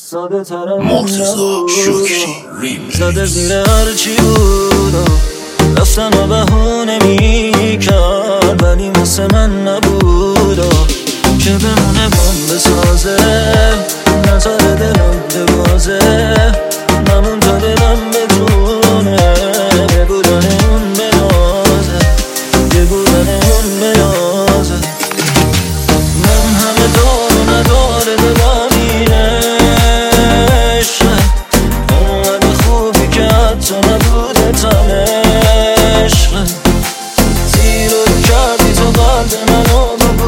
ساده ترم نبود، زده زیر هرچی بود رفتن و بهونه میکرد، ولی مثل من نبود که بمونه بمب بسازه، نذاره دلم ببازه، نمون تا دلم بتونه بگودن اون بنازه، بگودن اون بنازه. من همه دار و نداره دلم اینه عشقه، اونقدر خوبی که حتی نبوده تم عشقه، زیر رو کردی تو قلب منو با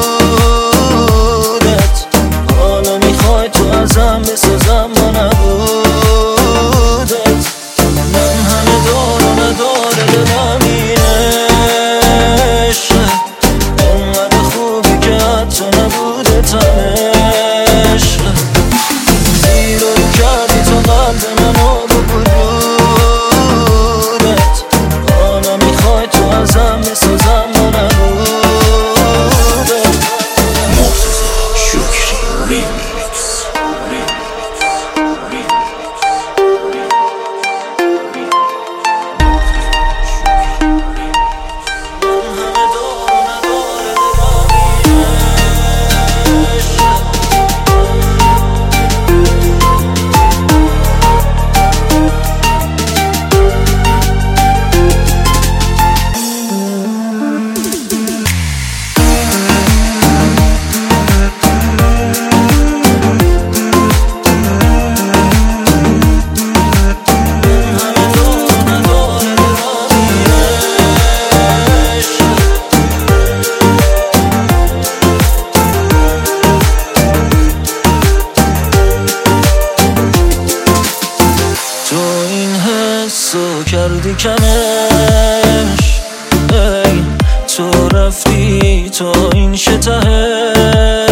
وجودت، حالا میخوای تو ازم بسازم با نبودت. من همه دار و نداره دلم اینه عشقه، اونقدر خوبی که حتی نبوده تم عشقه، زیر رو کردی تو قلب منو با وجودت، حالا میخوای تو ازم بسازم با نبودت. کردی کمش، ای تو رفتی تا این شتهش،